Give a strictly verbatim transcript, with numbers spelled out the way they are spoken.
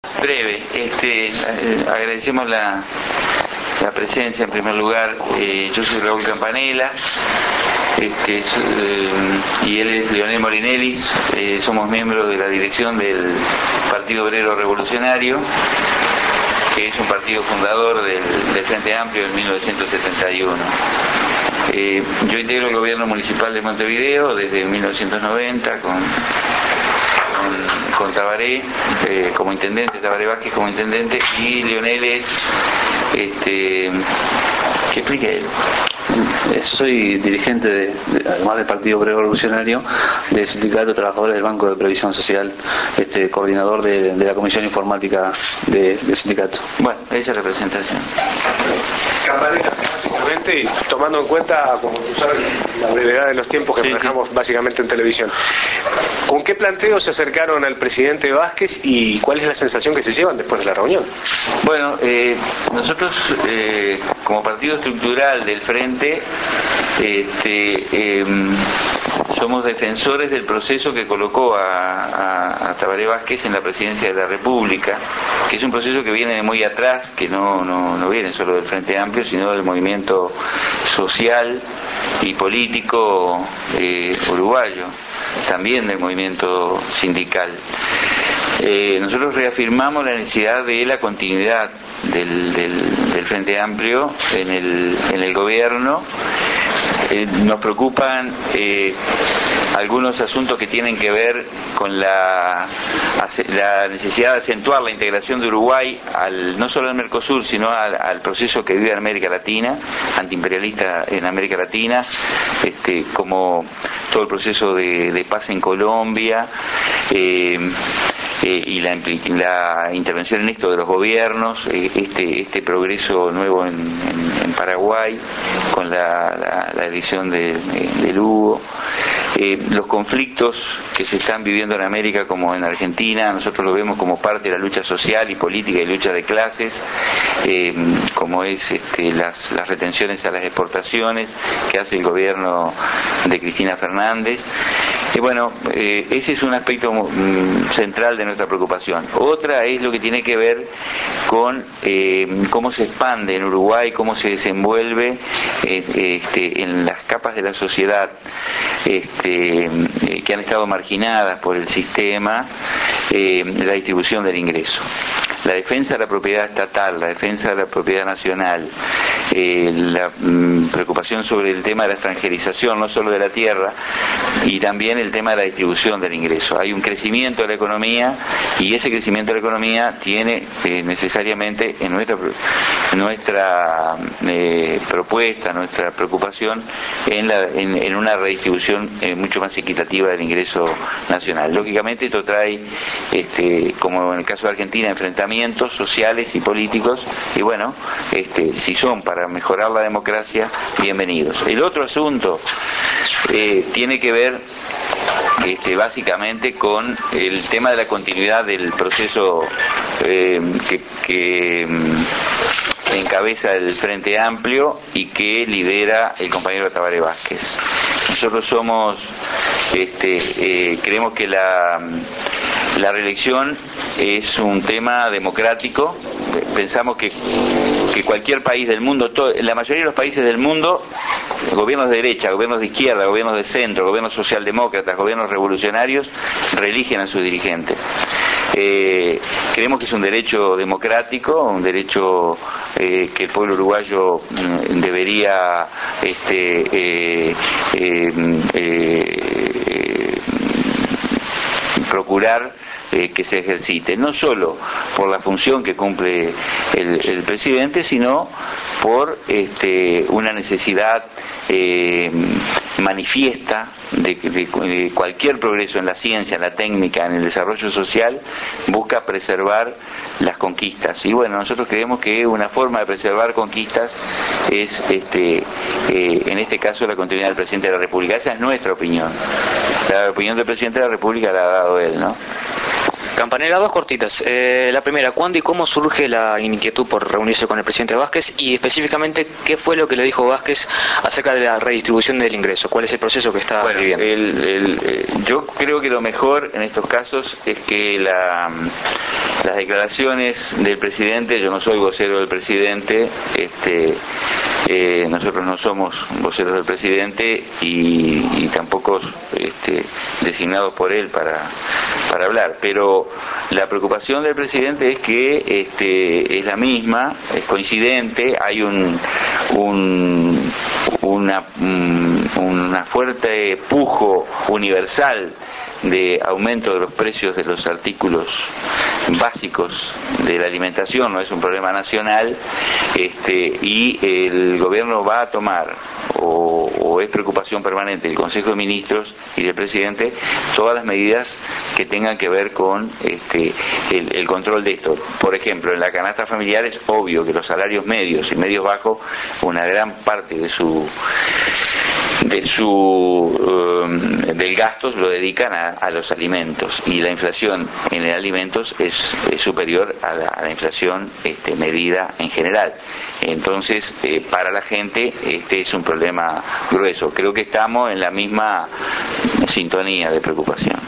Breve, este, eh, agradecemos la, la presencia en primer lugar. Eh, yo soy Raúl Campanella, este, eh, y él es Leonel Molinelli. Eh, somos miembros de la dirección del Partido Obrero Revolucionario, que es un partido fundador del, del Frente Amplio en mil novecientos setenta y uno. Eh, yo integro el gobierno municipal de Montevideo desde mil novecientos noventa con, con, con Tabaré eh, como intendente, Tabaré Vázquez como intendente, y Leonel es, este, ¿qué explica él? Yo soy dirigente, de, de, además del Partido Obrero Revolucionario, del Sindicato de Trabajadores del Banco de Previsión Social, este, coordinador de, de la Comisión Informática de, del sindicato. Bueno, esa es la presentación. Campanella, básicamente, y tomando en cuenta, como tú sabes, la brevedad de los tiempos que sí, manejamos sí. básicamente en televisión, ¿con qué planteo se acercaron al presidente Vázquez y cuál es la sensación que se llevan después de la reunión? Bueno, eh, nosotros eh, como partido estructural del Frente este, eh, somos defensores del proceso que colocó a, a, a Tabaré Vázquez en la presidencia de la República, que es un proceso que viene de muy atrás, que no, no, no viene solo del Frente Amplio, sino del movimiento social y político eh, uruguayo, también del movimiento sindical. Eh, nosotros reafirmamos la necesidad de la continuidad del, del, del Frente Amplio en el, en el gobierno. Eh, nos preocupan eh, algunos asuntos que tienen que ver con la, la necesidad de acentuar la integración de Uruguay al, no solo al Mercosur, sino al, al proceso que vive en América Latina, antiimperialista en América Latina, este, como todo el proceso de, de paz en Colombia, eh, eh, y la, la intervención en esto de los gobiernos, eh, este, este progreso nuevo en, en, en Paraguay, con la, la, la elección de, de, de Lugo, eh, los conflictos que se están viviendo en América como en Argentina, nosotros lo vemos como parte de la lucha social y política y lucha de clases, eh, como es este, las, las retenciones a las exportaciones que hace el gobierno de Cristina Fernández. Y bueno, eh, ese es un aspecto mm, central de nuestra preocupación. Otra es lo que tiene que ver con eh, cómo se expande en Uruguay, cómo se desenvuelve eh, este, en las capas de la sociedad este, eh, que han estado marginadas por el sistema, eh, la distribución del ingreso. La defensa de la propiedad estatal, la defensa de la propiedad nacional, eh, la mm, preocupación sobre el tema de la extranjerización, no solo de la tierra, y también el tema de la distribución del ingreso. Hay un crecimiento de la economía y ese crecimiento de la economía tiene eh, necesariamente en nuestra, nuestra eh, propuesta, nuestra preocupación en, la, en, en una redistribución eh, mucho más equitativa del ingreso nacional. Lógicamente esto trae, este, como en el caso de Argentina, enfrentamientos sociales y políticos, y bueno, este, si son para mejorar la democracia, bienvenidos. El otro asunto eh, tiene que ver este, básicamente con el tema de la continuidad del proceso eh, que, que encabeza el Frente Amplio y que lidera el compañero Tabaré Vázquez. Nosotros somos, este, eh, creemos que la La reelección es un tema democrático. Pensamos que, que cualquier país del mundo, todo, la mayoría de los países del mundo, gobiernos de derecha, gobiernos de izquierda, gobiernos de centro, gobiernos socialdemócratas, gobiernos revolucionarios, reeligen a sus dirigentes. Eh, creemos que es un derecho democrático, un derecho eh, que el pueblo uruguayo mm, debería este, eh, eh, eh, procurar eh, que se ejercite, no solo por la función que cumple el, el presidente, sino por este, una necesidad eh, manifiesta de, de, de cualquier progreso en la ciencia, en la técnica, en el desarrollo social, busca preservar las conquistas. Y bueno, nosotros creemos que una forma de preservar conquistas es, este, eh, en este caso, la continuidad del presidente de la República. Esa es nuestra opinión. La opinión del presidente de la República la ha dado él, ¿no? Campanella, dos cortitas. Eh, la primera, ¿cuándo y cómo surge la inquietud por reunirse con el presidente Vázquez? Y específicamente, ¿qué fue lo que le dijo Vázquez acerca de la redistribución del ingreso? ¿Cuál es el proceso que está bueno, viviendo? El, el, eh, yo creo que lo mejor en estos casos es que la, las declaraciones del presidente, yo no soy vocero del presidente, este, eh, nosotros no somos voceros del presidente y, y tampoco este, designados por él para, para hablar, pero la preocupación del presidente es que este, es la misma, es coincidente, hay un, un una, una fuerte pujo universal de aumento de los precios de los artículos básicos de la alimentación, no es un problema nacional, este, y el gobierno va a tomar, o, o es preocupación permanente del Consejo de Ministros y del presidente, todas las medidas que tengan que ver con este, el, el control de esto. Por ejemplo, en la canasta familiar es obvio que los salarios medios y medios bajos, una gran parte de su de su um, del gasto lo dedican a, a los alimentos, y la inflación en el alimentos es, es superior a la, a la inflación este, medida en general. Entonces, eh, para la gente este es un problema grueso. Creo que estamos en la misma sintonía de preocupación.